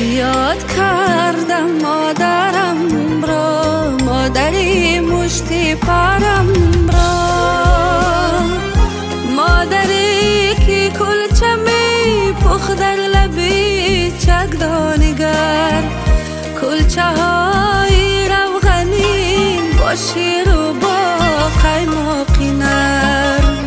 یاد کردم مادرم را، مادری مشتی پرم را، مادری که کلچه می پخت در لبی چکدانگر، کلچه های روغنین با شیر و با قیماقی نرم،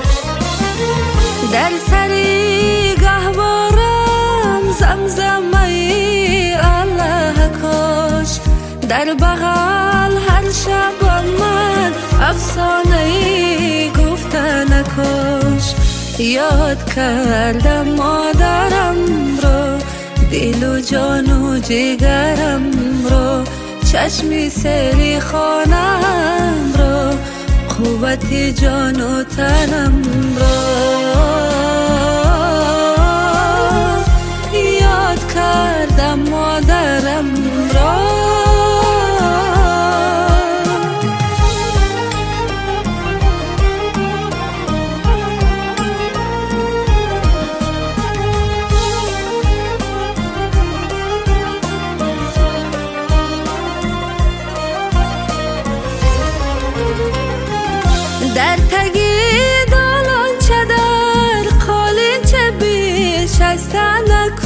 در سری گهوارم زمزمه الله کاش، در بغل هر شب من افسانه گفتن کاش. یاد کردم مادرم را، دل و جان و جگرم را، چشمی سری خانم را، قوت جان و تنم را. یاد کردم مادرم را. در تگی دالان چه در قالین چه بیش از تنکاش،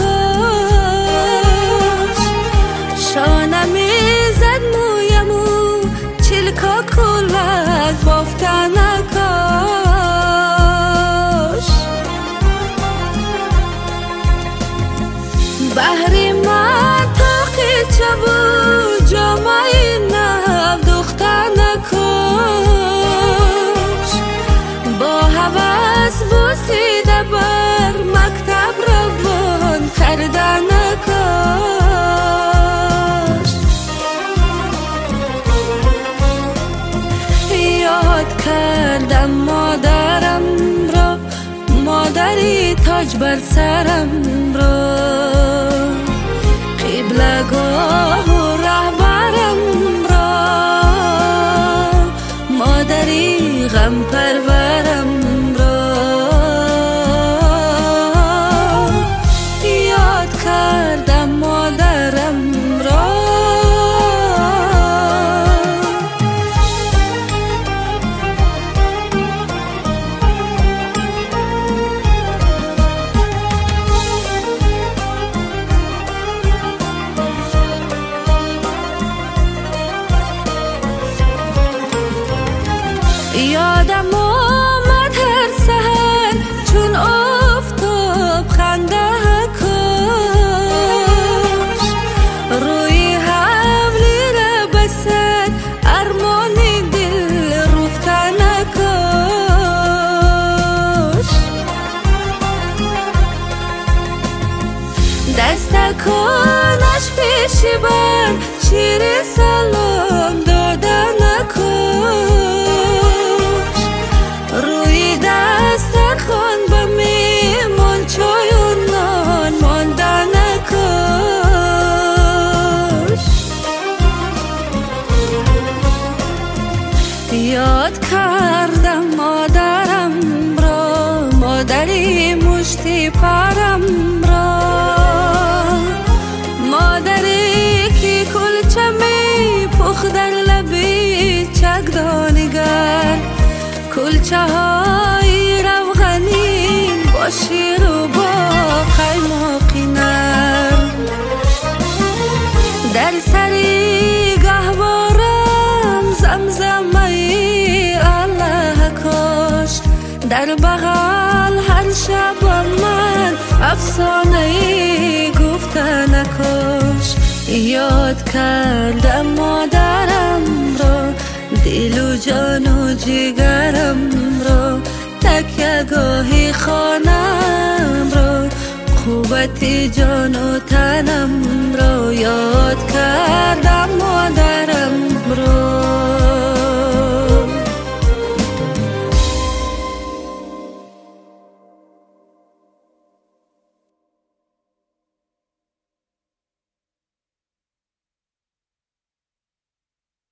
شانمی زد مویمو چلکا کلک بافتن کاش، بحری من تاقی چه بود جامعی نب دختن کاش، با حوث بوسیده بر مکتب روان کردن کاش. یاد کردم مادرم را، مادری تاج بر سرم را، قبلگاه و رهبرم را، مادری غم پرورم را. یاد کردم مادرم را. یادم آمد هر سحر چون آفتاب خنده کاش، روی حولی لبست ارمانی دل رفتن کاش، دستکانش پیشی بر شیر سلام دادن کاش، روی دسترخوان با میهمان چای و نان ماندن کاش. یاد کردم مادرم را، مادری مشتی پرم را، مادری که کلچه می پخت در لبی چکدانگر، کلچه های روغنین با شیر و با قیماقی نرم، در سری گهوارم زمزمه الله کاش، در بغل هر شب من افسانه گفتن کاش. یاد کردم مادرم را، دل و جان و جگرم را، تکیه‌گاه خانم را، قوت جان و تنم